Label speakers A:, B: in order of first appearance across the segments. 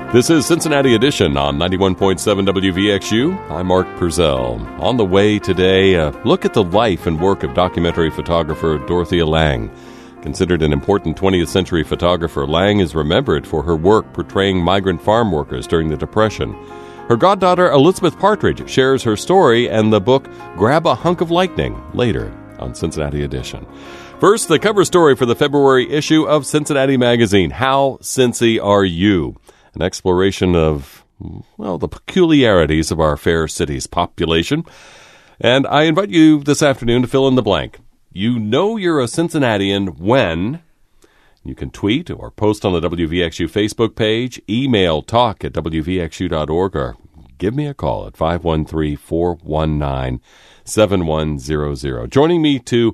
A: This is Cincinnati Edition on 91.7 WVXU. I'm Mark Purcell. On the way today, a look at the life and work of documentary photographer Dorothea Lange. Considered an important 20th century photographer, Lange is remembered for her work portraying migrant farm workers during the Depression. Her goddaughter Elizabeth Partridge shares her story and the book Grab a Hunk of Lightning later on Cincinnati Edition. First, the cover story for the February issue of Cincinnati Magazine. How Cincy Are You? An exploration of, well, the peculiarities of our fair city's population. And I invite you this afternoon to fill in the blank. You know you're a Cincinnatian when you can tweet or post on the WVXU Facebook page, email talk@wvxu.org, or give me a call at 513-419-7100. Joining me to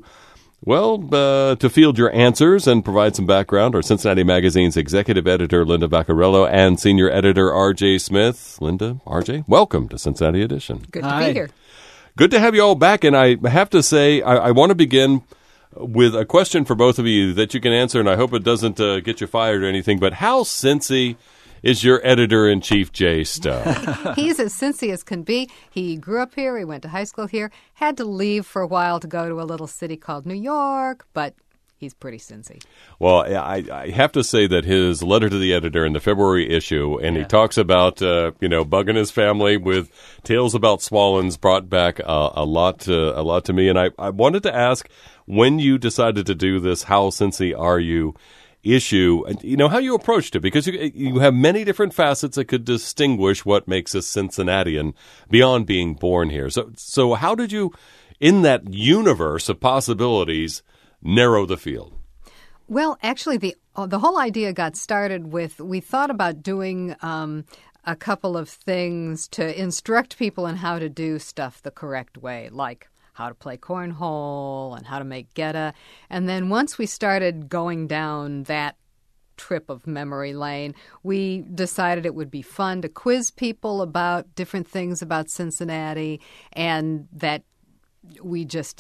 A: field your answers and provide some background are Cincinnati Magazine's executive editor, Linda Vaccarello, and senior editor, R.J. Smith. Linda, R.J., welcome to Cincinnati Edition.
B: Good to be here.
A: Good to have you all back, and I have to say, I want to begin with a question for both of you that you can answer, and I hope it doesn't get you fired or anything, but how Cincy is your editor-in-chief, Jay Stowe?
B: He's as Cincy as can be. He grew up here. He went to high school here. Had to leave for a while to go to a little city called New York, but he's pretty Cincy.
A: Well, I have to say that his letter to the editor in the February issue, and he talks about, bugging his family with tales about swallens, brought back a lot to me. And I wanted to ask, when you decided to do this How Cincy Are You issue, how you approached it, because you have many different facets that could distinguish what makes a Cincinnatian beyond being born here. So how did you, in that universe of possibilities, narrow the field?
B: Well, actually, the whole idea got started with, we thought about doing a couple of things to instruct people in how to do stuff the correct way, like how to play cornhole and how to make geta. And then once we started going down that trip of memory lane, we decided it would be fun to quiz people about different things about Cincinnati, and that we just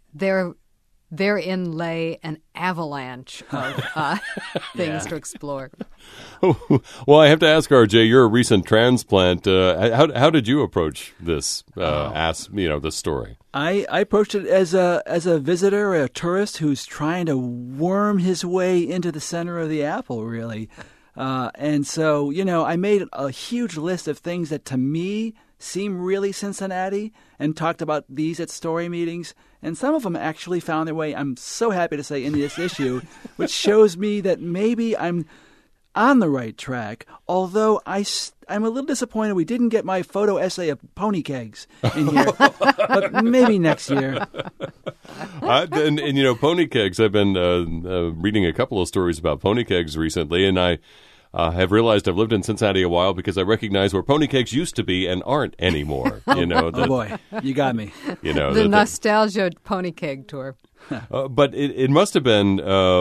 B: therein lay an avalanche of things to explore.
A: Well, I have to ask, RJ, you're a recent transplant. How did you approach this? This story.
C: I approached it as a visitor, a tourist who's trying to worm his way into the center of the apple, really. And so, I made a huge list of things that to me seem really Cincinnati, and talked about these at story meetings. And some of them actually found their way, I'm so happy to say, in this issue, which shows me that maybe I'm on the right track, although I'm a little disappointed we didn't get my photo essay of pony kegs in here. But maybe next year.
A: Pony kegs, I've been reading a couple of stories about pony kegs recently, and I have realized I've lived in Cincinnati a while because I recognize where pony kegs used to be and aren't anymore.
C: Oh boy, you got me.
B: The nostalgia pony keg tour.
A: But it must have been,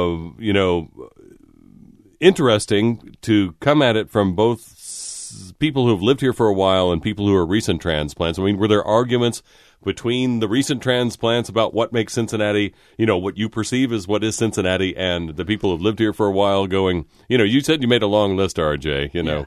A: interesting to come at it from both people who have lived here for a while and people who are recent transplants. I mean, were there arguments between the recent transplants about what makes Cincinnati, what you perceive as what is Cincinnati, and the people who have lived here for a while going, you said you made a long list, RJ,
C: Yeah.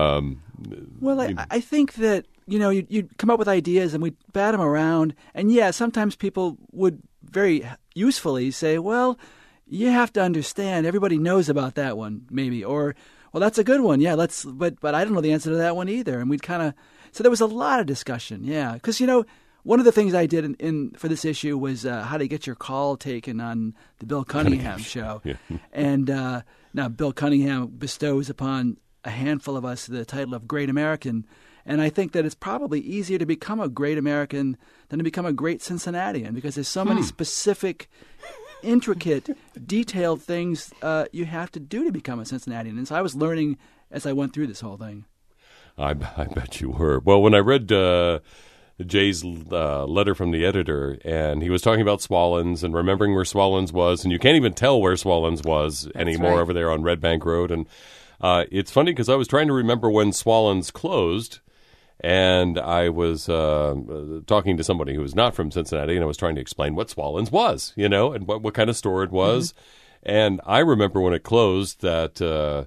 C: I think that, you'd come up with ideas and we'd bat them around. And sometimes people would very usefully say, well, you have to understand, everybody knows about that one, maybe. Or, well, that's a good one. Yeah, but I don't know the answer to that one either. And we'd so there was a lot of discussion. Yeah. Because, one of the things I did for this issue was how to get your call taken on the Bill Cunningham show. Yeah. And now Bill Cunningham bestows upon a handful of us the title of Great American. And I think that it's probably easier to become a great American than to become a great Cincinnatian, because there's so many specific, intricate, detailed things you have to do to become a Cincinnatian. And so I was learning as I went through this whole thing.
A: I bet you were. Well, when I read Jay's letter from the editor, and he was talking about Swallens and remembering where Swallens was, and you can't even tell where Swallens was anymore over there on Red Bank Road. And it's funny because I was trying to remember when Swallens closed, and I was talking to somebody who was not from Cincinnati, and I was trying to explain what Swallens was, and what kind of store it was. Mm-hmm. And I remember when it closed that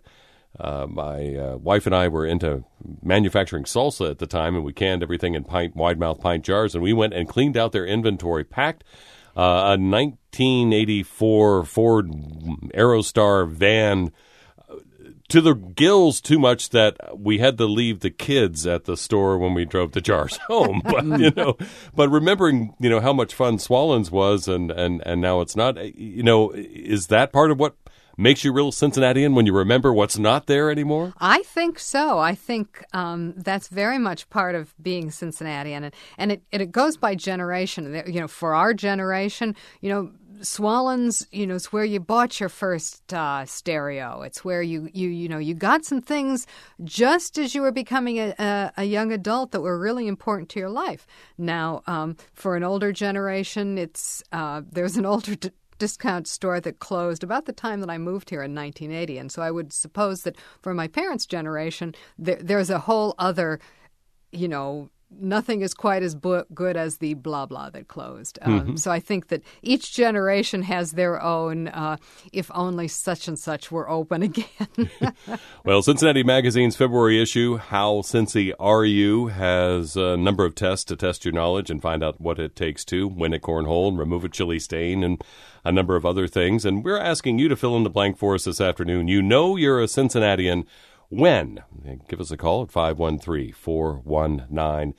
A: My wife and I were into manufacturing salsa at the time, and we canned everything in wide-mouth pint jars, and we went and cleaned out their inventory, packed a 1984 Ford Aerostar van to the gills, too much that we had to leave the kids at the store when we drove the jars home. But remembering, how much fun Swallens was, and now it's not, is that part of what makes you real Cincinnatian, when you remember what's not there anymore?
B: I think so. I think that's very much part of being Cincinnatian, and it goes by generation. For our generation, Swallens, it's where you bought your first stereo. It's where you got some things just as you were becoming a young adult that were really important to your life. Now, for an older generation, there's an older discount store that closed about the time that I moved here in 1980. And so I would suppose that for my parents' generation, there's a whole other, nothing is quite as good as the blah, blah that closed. So I think that each generation has their own, if only such and such were open again.
A: Well, Cincinnati Magazine's February issue, How Cincy Are You?, has a number of tests to test your knowledge and find out what it takes to win at cornhole and remove a chili stain and a number of other things. And we're asking you to fill in the blank for us this afternoon. You know you're a Cincinnatian when? Give us a call at 513-419-7100.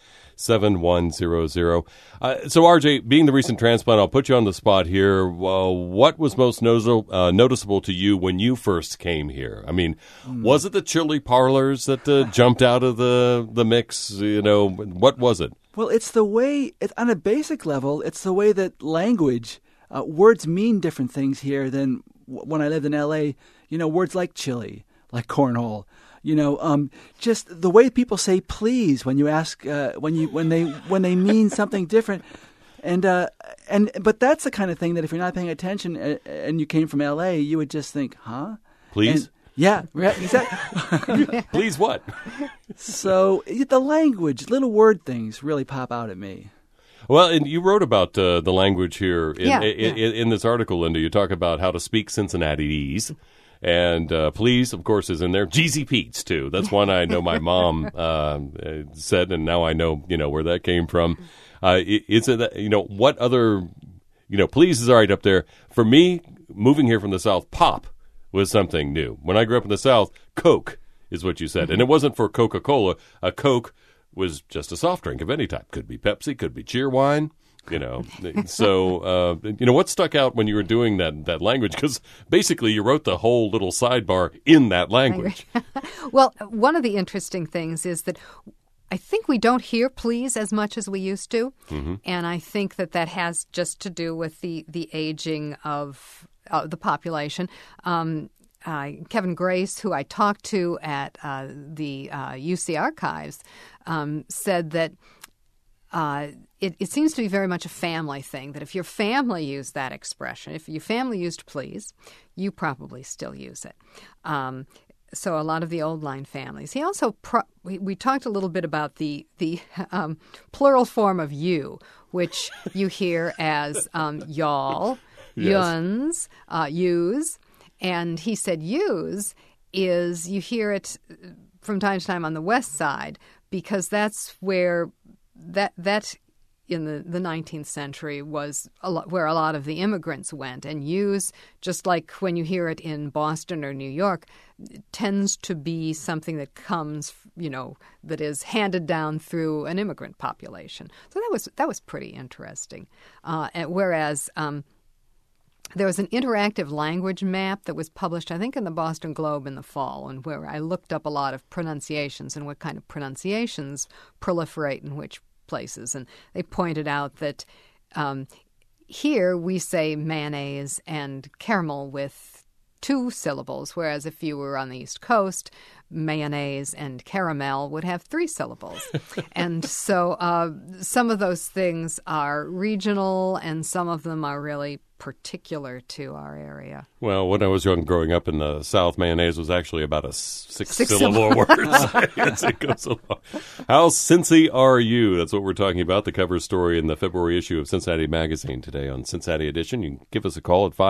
A: So, RJ, being the recent transplant, I'll put you on the spot here. What was most noticeable to you when you first came here? I mean, was it the chili parlors that jumped out of the mix? What was it?
C: Well, it's the way, on a basic level, it's the way that language, words mean different things here than when I lived in L.A. Words like chili, like cornhole. Just the way people say please when you ask when they mean something different, but that's the kind of thing that if you're not paying attention and you came from L.A., you would just think, huh?
A: Please?
C: Yeah, exactly.
A: Please what?
C: So the language, little word things really pop out at me.
A: Well, and you wrote about the language here in this article, Linda. You talk about how to speak Cincinnatiese. And please, of course, is in there. Jeezy Pete's, too. That's one I know my mom said, and now I know, where that came from. Is it, what other, please is all right up there. For me, moving here from the South, pop was something new. When I grew up in the South, Coke is what you said. And it wasn't for Coca-Cola. A Coke was just a soft drink of any type. Could be Pepsi, could be Cheerwine. So, what stuck out when you were doing that language? Because basically you wrote the whole little sidebar in that language.
B: Well, one of the interesting things is that I think we don't hear please as much as we used to. Mm-hmm. And I think that has just to do with the aging of the population. Kevin Grace, who I talked to at the UC Archives, said that it seems to be very much a family thing, that if your family used that expression, if your family used please, you probably still use it. So a lot of the old line families. He also, we talked a little bit about the plural form of you, which you hear as y'all, yuns, yous. And he said use is, you hear it from time to time on the west side, because that's where that in the 19th century was where a lot of the immigrants went. And use, just like when you hear it in Boston or New York, tends to be something that comes, that is handed down through an immigrant population. So that was pretty interesting. Whereas there was an interactive language map that was published, I think, in the Boston Globe in the fall, and where I looked up a lot of pronunciations and what kind of pronunciations proliferate in which places. And they pointed out that here we say mayonnaise and caramel with 2 syllables, whereas if you were on the East Coast, mayonnaise and caramel would have 3 syllables. And so some of those things are regional and some of them are really particular to our area.
A: Well, when I was young, growing up in the South, mayonnaise was actually about a six-syllable word. It goes along. How Cincy are you? That's what we're talking about. The cover story in the February issue of Cincinnati Magazine today on Cincinnati Edition. You can give us a call at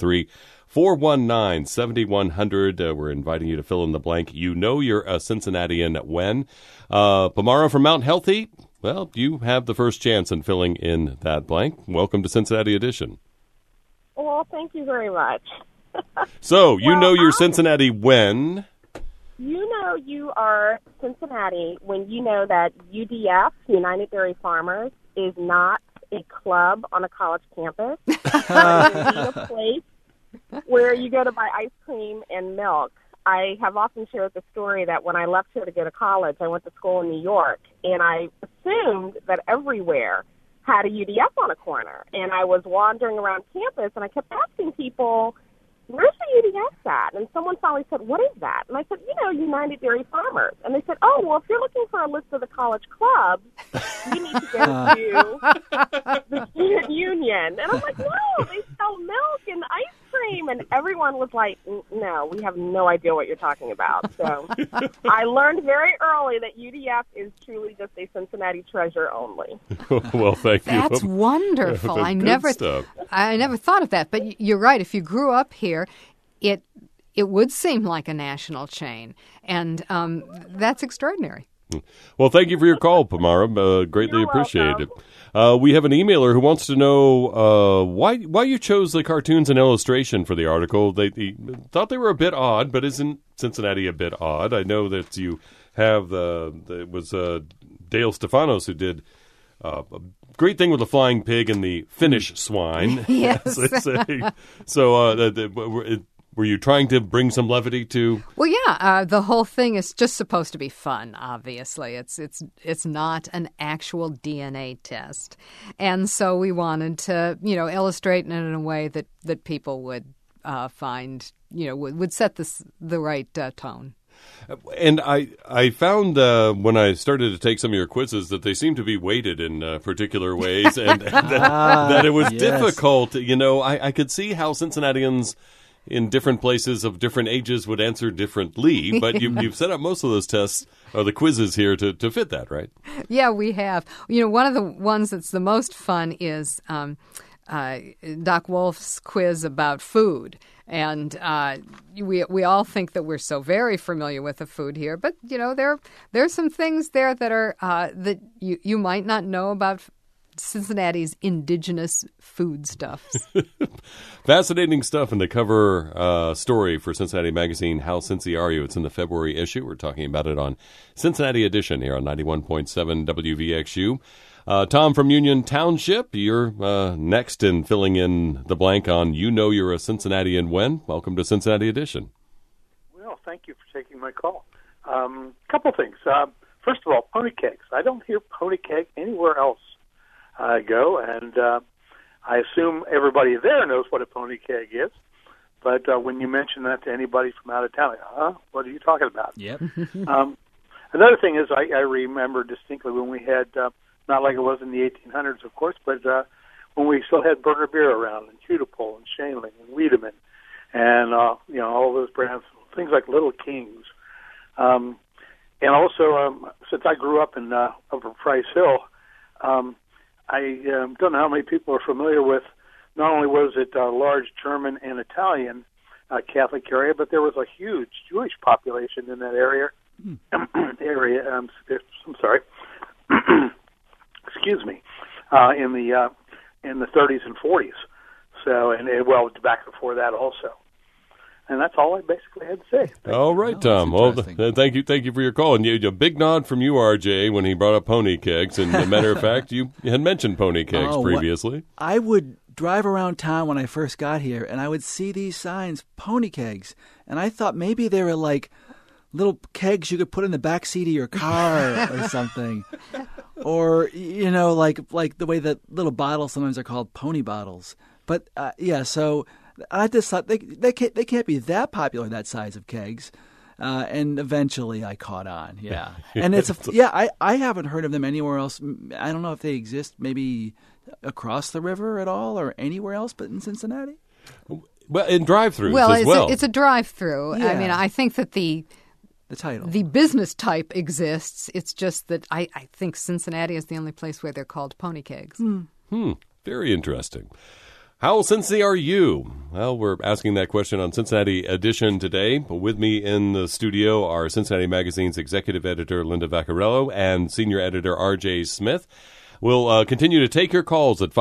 A: 513-419-7100. We're inviting you to fill in the blank. You know you're a Cincinnatian when. Pamara from Mount Healthy. Well, you have the first chance in filling in that blank. Welcome to Cincinnati Edition.
D: Well, thank you very much.
A: So, you know you're Cincinnati when?
D: You know you are Cincinnati when you know that UDF, United Dairy Farmers, is not a club on a college campus. You need a place where you go to buy ice cream and milk. I have often shared the story that when I left here to go to college, I went to school in New York, and I assumed that everywhere had a UDF on a corner. And I was wandering around campus, and I kept asking people, where's the UDF at? And someone finally said, what is that? And I said, United Dairy Farmers. And they said, oh, well, if you're looking for a list of the college clubs, you need to go to the student union. And I'm like, no, they sell milk and ice cream. And everyone was like, no, we have no idea what you're talking about. So I learned very early that UDF is truly just a Cincinnati treasure only.
A: Well, thank you.
B: That's wonderful. I never thought of that. But you're right. If you grew up here, it would seem like a national chain. And that's extraordinary.
A: Well, thank you for your call, Pamara. Greatly appreciate it. We have an emailer who wants to know why you chose the cartoons and illustration for the article. They thought they were a bit odd, but isn't Cincinnati a bit odd? I know that you have it was Dale Stefanos who did a great thing with the flying pig and the Finnish swine.
B: Yes.
A: So were you trying to bring some levity to?
B: Well, yeah. The whole thing is just supposed to be fun. Obviously, it's not an actual DNA test, and so we wanted to illustrate it in a way that people would find would set the right tone.
A: And I found when I started to take some of your quizzes that they seem to be weighted in particular ways, and that it was difficult. I could see how Cincinnatians in different places of different ages would answer differently, but you've set up most of those tests or the quizzes here to fit that, right? Yeah,
B: we have. One of the ones that's the most fun is Doc Wolf's quiz about food. And we all think that we're so very familiar with the food here, but there's some things there that are that you might not know about Cincinnati's indigenous foodstuffs.
A: Fascinating stuff in the cover story for Cincinnati Magazine, How Cincy Are You? It's in the February issue. We're talking about it on Cincinnati Edition here on 91.7 WVXU. Tom from Union Township, you're next in filling in the blank on You Know You're a Cincinnatian When. Welcome to Cincinnati Edition.
E: Well, thank you for taking my call. Couple things. First of all, pony kegs. I don't hear pony keg anywhere else I go, and I assume everybody there knows what a pony keg is. But when you mention that to anybody from out of town, what are you talking about?
C: Yep.
E: Another thing is I remember distinctly when we had, not like it was in the 1800s, of course, but when we still had Burger Beer around, and Hudipole, and Shaneling, and Wiedemann, and all those brands, things like Little Kings. And also, since I grew up in Upper Price Hill, I don't know how many people are familiar with, not only was it a large German and Italian Catholic area, but there was a huge Jewish population in that area. I'm sorry. Excuse me. In the 30s and 40s. So, and back before that also. And that's all I basically had to say.
A: All right, Tom. Well, thank you for your call. And a big nod from you, RJ, when he brought up pony kegs. And as a matter of fact, you had mentioned pony kegs previously.
C: I would drive around town when I first got here, and I would see these signs, pony kegs. And I thought maybe they were like little kegs you could put in the back seat of your car or something. Or, like the way that little bottles sometimes are called pony bottles. But, so I just thought they can't be that popular, that size of kegs. And eventually I caught on, yeah. And I haven't heard of them anywhere else. I don't know if they exist maybe across the river at all or anywhere else but in Cincinnati?
A: Well, in drive-thrus
B: well,
A: as well.
B: It's a drive-through.
C: Yeah.
B: I mean, I think that the
C: title.
B: The business type exists. It's just that I think Cincinnati is the only place where they're called pony kegs.
A: Very interesting. How Cincy are you? Well, we're asking that question on Cincinnati Edition today. With me in the studio are Cincinnati Magazine's executive editor, Linda Vaccarello, and senior editor, R.J. Smith. We'll continue to take your calls at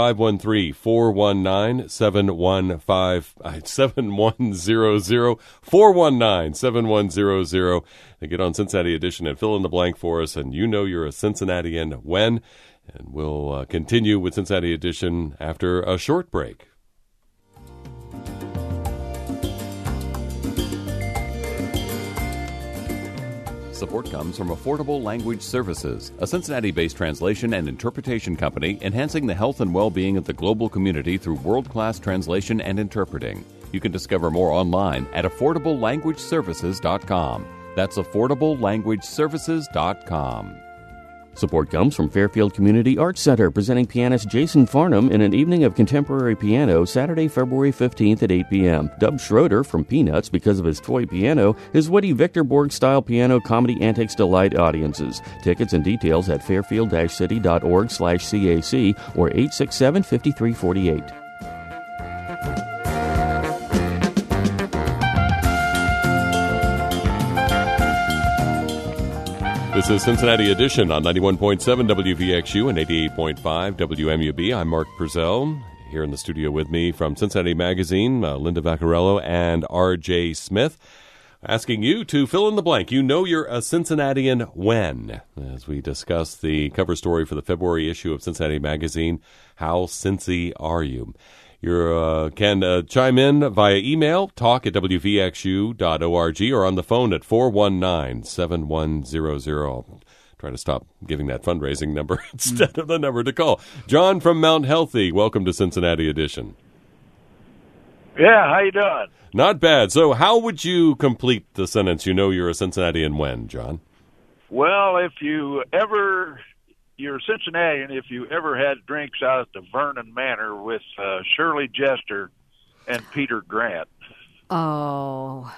A: 513-419-7100, 419-7100. And get on Cincinnati Edition and fill in the blank for us, and you know you're a Cincinnatian when. And we'll continue with Cincinnati Edition after a short break. Support comes from Affordable Language Services, a Cincinnati-based translation and interpretation company enhancing the health and well-being of the global community through world-class translation and interpreting. You can discover more online at affordablelanguageservices.com. That's affordablelanguageservices.com.
F: Support comes from Fairfield Community Arts Center, presenting pianist Jason Farnham in an evening of contemporary piano Saturday, February 15th at 8 p.m. Dub Schroeder from Peanuts, because of his toy piano, is Woody Victor Borg-style piano comedy antics delight audiences. Tickets and details at fairfield-city.org/CAC or 867-5348.
A: This is Cincinnati Edition on 91.7 WVXU and 88.5 WMUB. I'm Mark Purcell. Here in the studio with me from Cincinnati Magazine, Linda Vaccarello and R.J. Smith, asking you to fill in the blank. You know you're a Cincinnatian when, as we discuss the cover story for the February issue of Cincinnati Magazine, How Cincy Are You? You can chime in via email, talk at wvxu.org, or on the phone at 419-7100. Try to stop giving that fundraising number instead of the number to call. John from Mount Healthy, welcome to Cincinnati Edition.
G: Yeah, how you doing?
A: Not bad. So how would you complete the sentence, you know you're a Cincinnatian when, John?
G: Well, you're a Cincinnatian if you ever had drinks out at the Vernon Manor with Shirley Jester and Peter Grant.
B: Oh.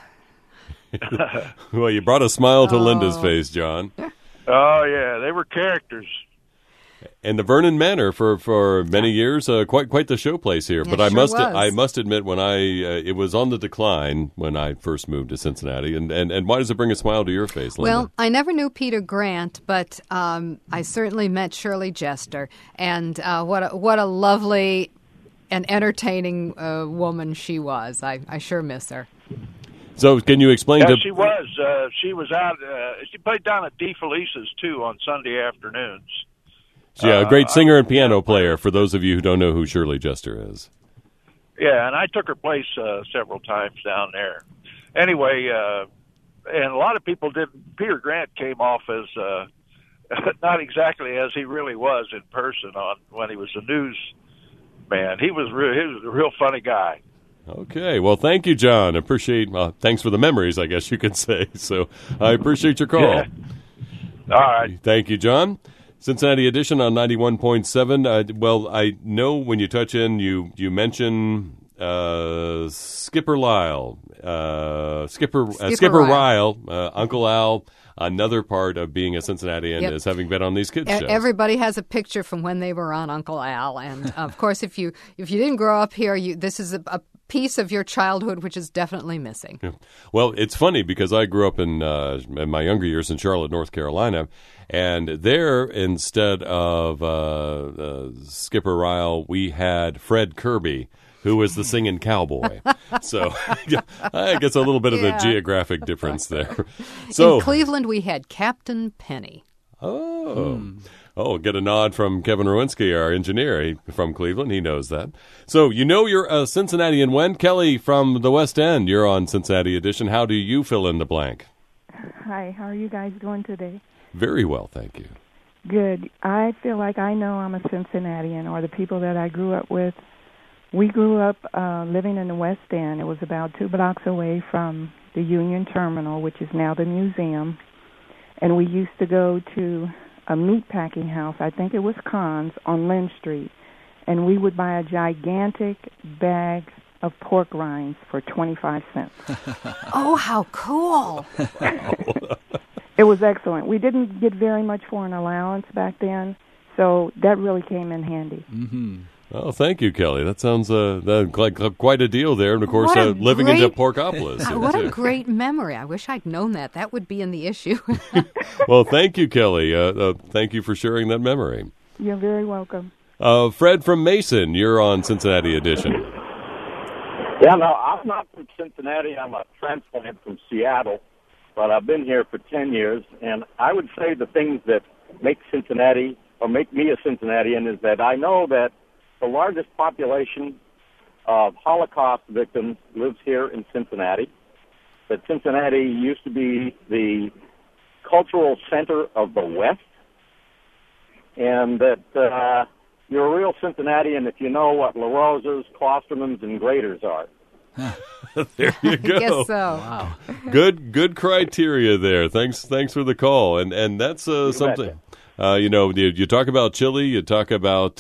A: Well, you brought a smile to Linda's face, John.
G: Oh, yeah, they were characters.
A: And the Vernon Manor for many years, quite the showplace here. But I must admit, when it was on the decline when I first moved to Cincinnati. And why does it bring a smile to your face, Linda?
B: Well, I never knew Peter Grant, but I certainly met Shirley Jester, and what a lovely and entertaining woman she was. I sure miss her.
A: So can you explain
G: Yeah,
A: to...
G: she was. She was out. She played down at DeFelice's, too, on Sunday afternoons.
A: Yeah, a great singer and piano player, for those of you who don't know who Shirley Jester is.
G: Yeah, and I took her place several times down there. Anyway, and a lot of people didn't. Peter Grant came off as not exactly as he really was in person when he was a newsman. He was a real funny guy.
A: Okay, well, thank you, John. Thanks for the memories, I guess you could say. So I appreciate your call.
G: Yeah. All right.
A: Thank you, John. Cincinnati Edition on 91.7. Well, I know when you touch in, you mention Skipper Lyle, Skipper Ryle, Uncle Al. Another part of being a Cincinnatian is having been on these kids' shows.
B: Everybody has a picture from when they were on Uncle Al, and of course, if you didn't grow up here, this is a piece of your childhood which is definitely missing.
A: Yeah. Well, it's funny because I grew up in my younger years in Charlotte, North Carolina, and there, instead of Skipper Ryle, we had Fred Kirby, who was the singing cowboy. So I guess a little bit of the geographic difference there. So
B: in Cleveland, we had Captain Penny.
A: Oh, get a nod from Kevin Rowinski, our engineer from Cleveland. He knows that. So you know you're a Cincinnatian when? Kelly from the West End, you're on Cincinnati Edition. How do you fill in the blank?
H: Hi, how are you guys doing today?
A: Very well, thank you.
H: Good. I feel like I know I'm a Cincinnatian, or the people that I grew up with. We grew up living in the West End. It was about 2 blocks away from the Union Terminal, which is now the museum. And we used to go to a meat packing house, I think it was Kahn's, on Lynn Street. and we would buy a gigantic bag of pork rinds for 25 cents.
B: Oh, how cool.
H: It was excellent. We didn't get very much for an allowance back then, so that really came in handy.
C: Mm-hmm.
A: Oh, thank you, Kelly. That sounds like quite a deal there. And, of course, living in Porkopolis.
B: What a great memory. I wish I'd known that. That would be in the issue.
A: Well, thank you, Kelly. Thank you for sharing that memory.
H: You're very welcome.
A: Fred from Mason, you're on Cincinnati Edition.
I: Yeah, no, I'm not from Cincinnati. I'm a transplant from Seattle, but I've been here for 10 years. And I would say the things that make Cincinnati or make me a Cincinnatian is that I know that the largest population of Holocaust victims lives here in Cincinnati, that Cincinnati used to be the cultural center of the West, and that you're a real Cincinnatian if you know what La Rosas, Klostermans, and Graders are.
A: There you go.
B: I guess so.
C: Wow.
A: Good criteria there. Thanks for the call. And that's something. You talk about chili. You talk about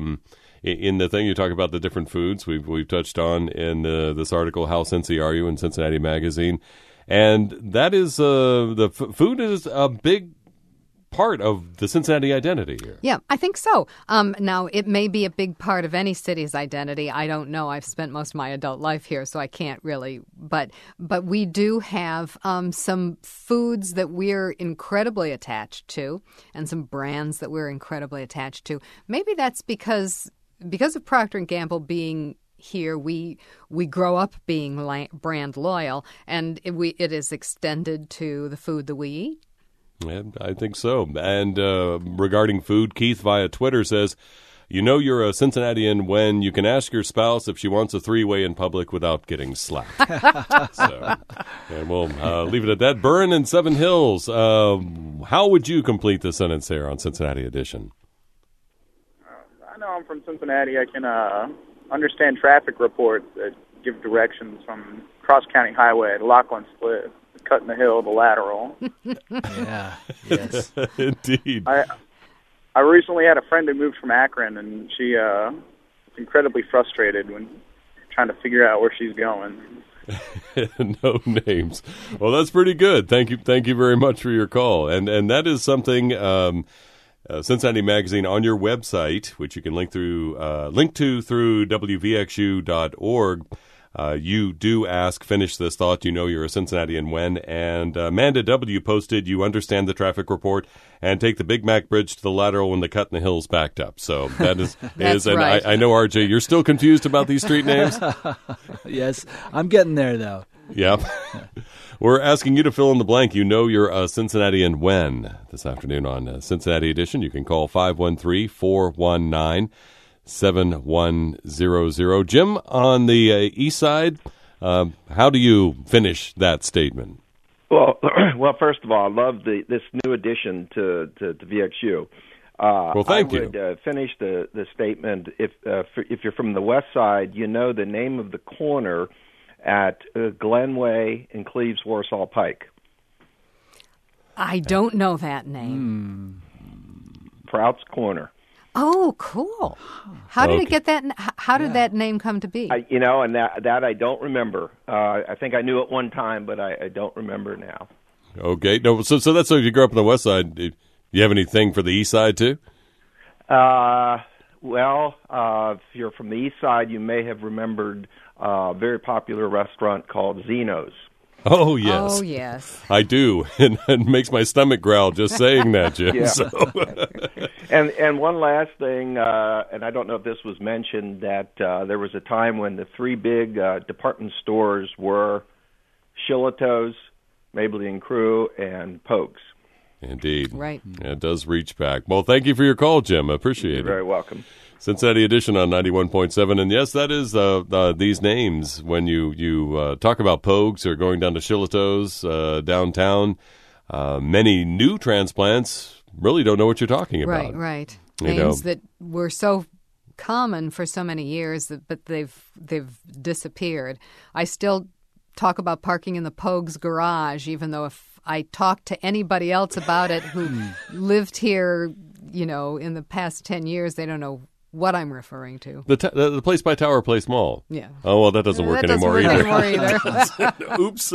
A: in the thing. You talk about the different foods we've touched on in this article. How Cincy are you in Cincinnati Magazine? And that is the food is a big part of the Cincinnati identity here.
B: Yeah, I think so. Now, it may be a big part of any city's identity. I don't know. I've spent most of my adult life here, so I can't really. But we do have some foods that we're incredibly attached to and some brands that we're incredibly attached to. Maybe that's because of Procter & Gamble being here, we grow up being brand loyal, and it is extended to the food that we eat.
A: Yeah, I think so. And regarding food, Keith via Twitter says, you know you're a Cincinnatian when you can ask your spouse if she wants a three-way in public without getting slapped. And we'll leave it at that. Burn in Seven Hills, how would you complete the sentence there on Cincinnati Edition?
J: I know I'm from Cincinnati. I can understand traffic reports that give directions from Cross County Highway to Lachlan Split, cutting the hill, the lateral.
C: Yeah, yes.
A: Indeed.
J: I recently had a friend who moved from Akron, and she was incredibly frustrated when trying to figure out where she's going.
A: No names. Well, that's pretty good. Thank you very much for your call. And that is something Cincinnati Magazine on your website, which you can link to through WVXU.org. You do ask, finish this thought, you know you're a Cincinnatian when, and Amanda W. posted, you understand the traffic report and take the Big Mac Bridge to the lateral when the cut in the hill's backed up. So that is, and
B: right.
A: I know, RJ, you're still confused about these street names?
C: Yes, I'm getting there, though.
A: Yep. We're asking you to fill in the blank. You know you're a Cincinnatian when this afternoon on Cincinnati Edition. You can call 513-419-7100. Jim, on the east side, how do you finish that statement?
K: Well, first of all, I love this new addition to VXU.
A: Well, thank you.
K: I would finish the statement. If you're from the west side, you know the name of the corner at Glenway and Cleves Warsaw Pike.
B: I don't know that name.
K: Prout's Corner.
B: Oh, cool. How did it get that? How did that name come to be?
K: And that I don't remember. I think I knew it one time, but I don't remember now.
A: Okay. No, so that's if you grew up on the west side. Do you have anything for the east side, too?
K: If you're from the east side, you may have remembered a very popular restaurant called Zeno's.
A: Oh, yes.
B: Oh, yes.
A: I do. And it makes my stomach growl just saying that, Jim.
K: Yeah.
A: So.
K: And one last thing, and I don't know if this was mentioned, that there was a time when the three big department stores were Shillito's, Maybelline Crew, and Pogues.
A: Indeed.
B: Right.
A: Yeah, it does reach back. Well, thank you for your call, Jim. I appreciate it.
K: You're very welcome.
A: Cincinnati Edition on 91.7. And yes, that is these names. When you talk about Pogues or going down to Shillito's downtown, many new transplants really don't know what you're talking about.
B: Right. Names that were so common for so many years, but they've disappeared. I still talk about parking in the Pogues garage, even though if I talk to anybody else about it who lived here, in the past 10 years, they don't know what I'm referring to.
A: The place by Tower Place Mall.
B: Yeah.
A: Oh, well, that doesn't work anymore either. Oops.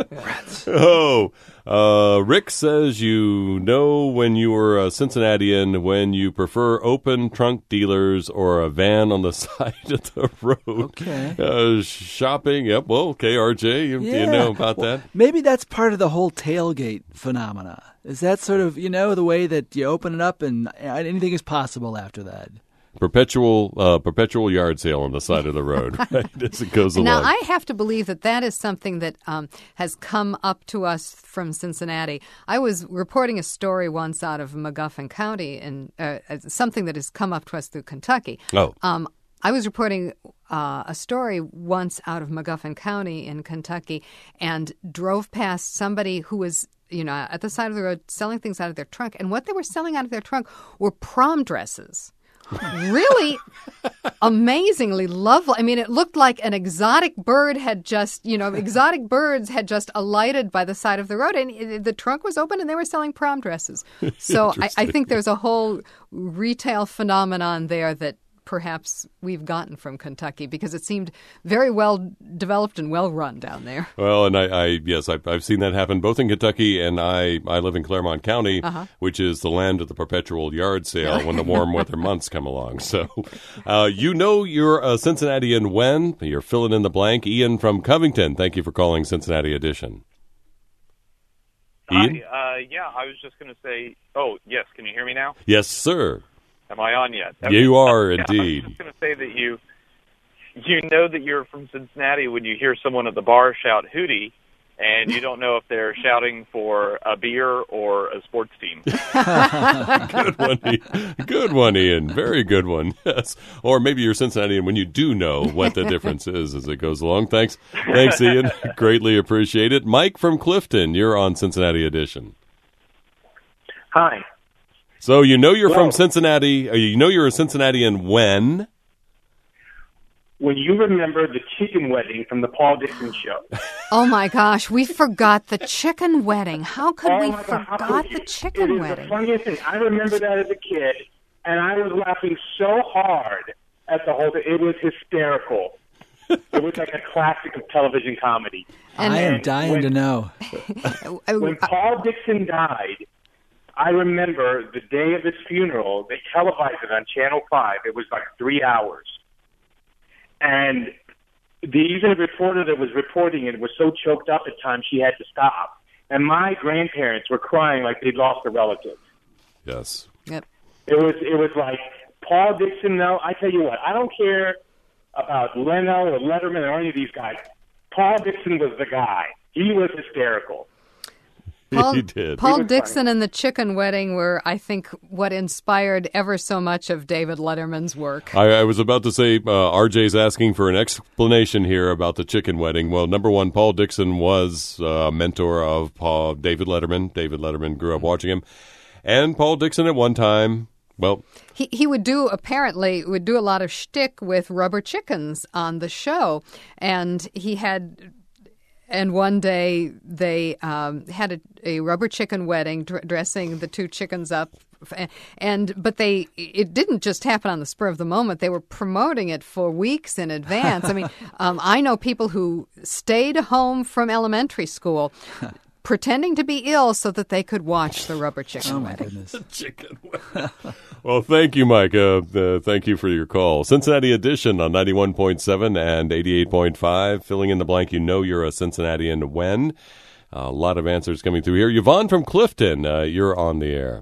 A: Rick says you know when you were a Cincinnatian when you prefer open trunk dealers or a van on the side of the road.
C: Okay.
A: Shopping. Yep. Well, okay, RJ, you know about that?
C: Maybe that's part of the whole tailgate phenomena. Is that sort of, the way that you open it up and anything is possible after that?
A: Perpetual yard sale on the side of the road, right, as it goes along.
B: Now, I have to believe that is something that has come up to us from Cincinnati. I was reporting a story once out of McGuffin County, and something that has come up to us through Kentucky.
A: Oh.
B: I was reporting a story once out of McGuffin County in Kentucky and drove past somebody who was at the side of the road selling things out of their trunk. And what they were selling out of their trunk were prom dresses. Really amazingly lovely. I mean, it looked like an exotic bird had just, exotic birds had just alighted by the side of the road, and the trunk was open and they were selling prom dresses. So I think there's a whole retail phenomenon there that perhaps we've gotten from Kentucky, because it seemed very well developed and well run down there.
A: Well, and I've seen that happen both in Kentucky, and I live in Claremont County, which is the land of the perpetual yard sale when the warm weather months come along. So you're a Cincinnatian when you're filling in the blank. Ian from Covington, thank you for calling Cincinnati Edition. Ian?
L: Hi, I was just going to say, yes, can you hear me now?
A: Yes, sir.
L: Am I on yet?
A: You are, indeed.
L: I was just going to say that you know that you're from Cincinnati when you hear someone at the bar shout "Hootie," and you don't know if they're shouting for a beer or a sports team.
A: Good one, Ian. Very good one. Yes. Or maybe you're Cincinnatian when you do know what the difference is as it goes along. Thanks, Ian. Greatly appreciate it. Mike from Clifton, you're on Cincinnati Edition.
M: Hi.
A: So you're from Cincinnati. You're a Cincinnatian when?
M: When you remember the chicken wedding from the Paul Dixon show.
B: Oh, my gosh. We forgot the chicken wedding. How could we forgot the chicken wedding?
M: It is the funniest thing. I remember that as a kid, and I was laughing so hard at the whole thing. It was hysterical. It was like a classic of television comedy.
C: I am dying to know.
M: When Paul Dixon died, I remember the day of his funeral, they televised it on Channel 5. It was like 3 hours. And even the reporter that was reporting it was so choked up at times she had to stop. And my grandparents were crying like they'd lost a relative.
A: Yes.
B: Yep.
M: It was like, Paul Dixon, no, I tell you what, I don't care about Leno or Letterman or any of these guys. Paul Dixon was the guy. He was hysterical.
A: He did.
B: Paul Dixon and the chicken wedding were, I think, what inspired ever so much of David Letterman's work.
A: I was about to say, RJ's asking for an explanation here about the chicken wedding. Well, number one, Paul Dixon was a mentor of David Letterman. David Letterman grew up watching him. And Paul Dixon at one time, well...
B: He would do a lot of shtick with rubber chickens on the show. And he had... And one day they had a rubber chicken wedding, dressing the two chickens up, but it didn't just happen on the spur of the moment. They were promoting it for weeks in advance. I mean, I know people who stayed home from elementary school, pretending to be ill so that they could watch the rubber chicken wedding.
C: Goodness.
A: Chicken wedding. Well, thank you, Mike. Thank you for your call. Cincinnati Edition on 91.7 and 88.5. Filling in the blank, you're a Cincinnatian when. A lot of answers coming through here. Yvonne from Clifton, you're on the air.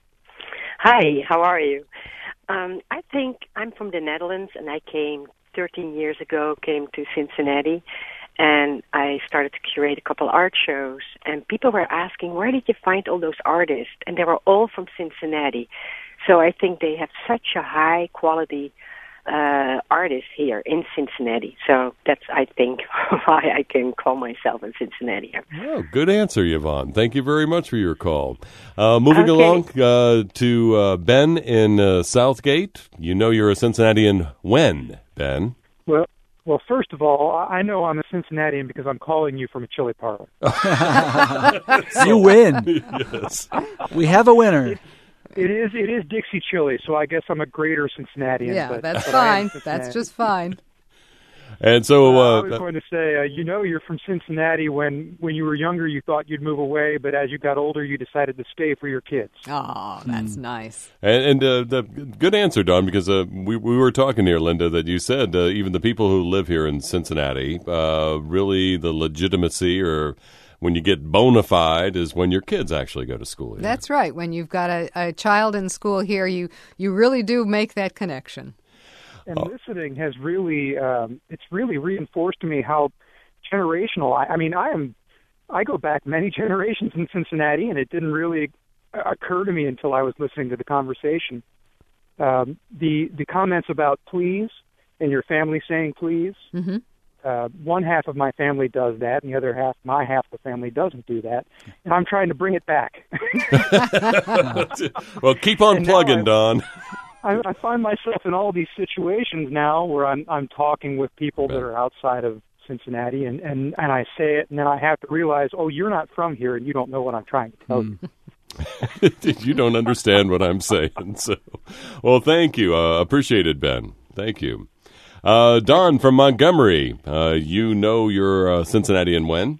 N: Hi, how are you? I think I'm from the Netherlands, and I came 13 years ago, came to Cincinnati. And I started to curate a couple art shows, and people were asking, where did you find all those artists? And they were all from Cincinnati. So I think they have such a high-quality artist here in Cincinnati. So that's, I think, why I can call myself a Cincinnatian.
A: Oh, good answer, Yvonne. Thank you very much for your call. Moving along to Ben in Southgate. You're a Cincinnatian when, Ben?
O: Well, first of all, I know I'm a Cincinnatian because I'm calling you from a chili parlor.
C: You win.
A: Yes.
C: We have a winner.
O: It is Dixie Chili, so I guess I'm a greater Cincinnatian.
B: Yeah,
O: but
B: that's fine. That's just fine.
A: And so
O: I was going to say, you're from Cincinnati. When you were younger, you thought you'd move away, but as you got older, you decided to stay for your kids.
B: Oh, that's nice.
A: And the good answer, Don, because we were talking here, Linda, that you said even the people who live here in Cincinnati, really the legitimacy or when you get bona fide is when your kids actually go to school here.
B: That's right. When you've got a child in school here, you really do make that connection.
O: And listening has really, it's really reinforced to me how generational. I go back many generations in Cincinnati, and it didn't really occur to me until I was listening to the conversation. The comments about please and your family saying please. Mm-hmm. One half of my family does that, and the other half, my half of the family doesn't do that. And I'm trying to bring it back.
A: Well, keep on plugging, Don.
O: I find myself in all these situations now where I'm talking with people that are outside of Cincinnati, and I say it, and then I have to realize, oh, you're not from here, and you don't know what I'm trying to tell you.
A: You don't understand what I'm saying. So, well, thank you. Appreciate it, Ben. Thank you. Don from Montgomery, you know you're Cincinnatian when?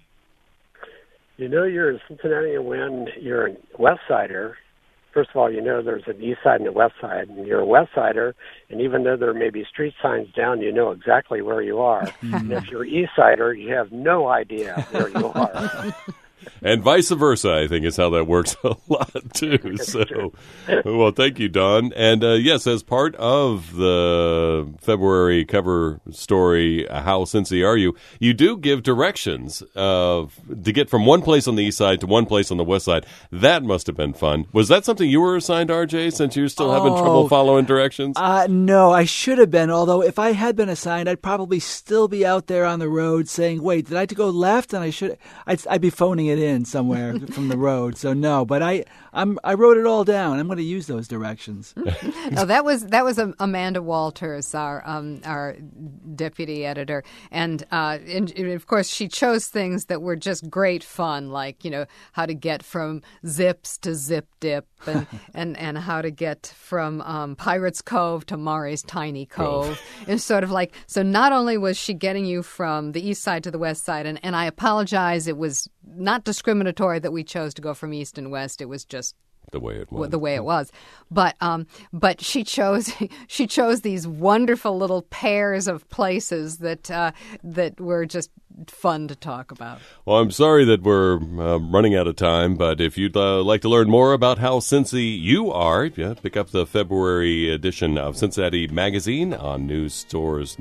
P: You know you're a Cincinnatian when you're a West Sider. First of all, you know there's an East Side and a West Side, and you're a West Sider, and even though there may be street signs down, you know exactly where you are. And if you're East Sider, you have no idea where you are.
A: And vice versa, I think, is how that works a lot, too. So, well, thank you, Don. And, yes, as part of the February cover story, How Cincy Are You? You do give directions to get from one place on the east side to one place on the west side. That must have been fun. Was that something you were assigned, RJ, since you're still having trouble following directions?
C: No, I should have been, although if I had been assigned, I'd probably still be out there on the road saying, wait, did I have to go left? And I'd be phoning it in somewhere from the road. So no, but I wrote it all down. I'm going to use those directions.
B: No, that was Amanda Walters, our deputy editor, and of course she chose things that were just great fun, like how to get from Zips to Zip Dip, and how to get from Pirates Cove to Maury's Tiny Cove. It's sort of like, so not only was she getting you from the east side to the west side, and I apologize, it was not discriminatory that we chose to go from east and west. It was just
A: the way it was.
B: The way it was. But she chose these wonderful little pairs of places that were just fun to talk about.
A: Well, I'm sorry that we're running out of time, but if you'd like to learn more about how Cincy you are, pick up the February edition of Cincinnati Magazine on news stores,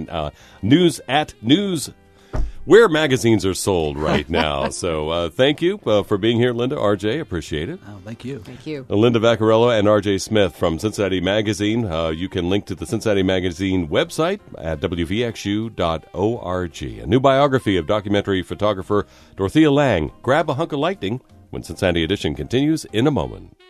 A: where magazines are sold right now. So thank you for being here, Linda, RJ. Appreciate it.
C: Oh, thank you.
B: Thank you.
A: Linda Vaccarello and RJ Smith from Cincinnati Magazine. You can link to the Cincinnati Magazine website at wvxu.org. A new biography of documentary photographer Dorothea Lange. Grab a hunk of lightning when Cincinnati Edition continues in a moment.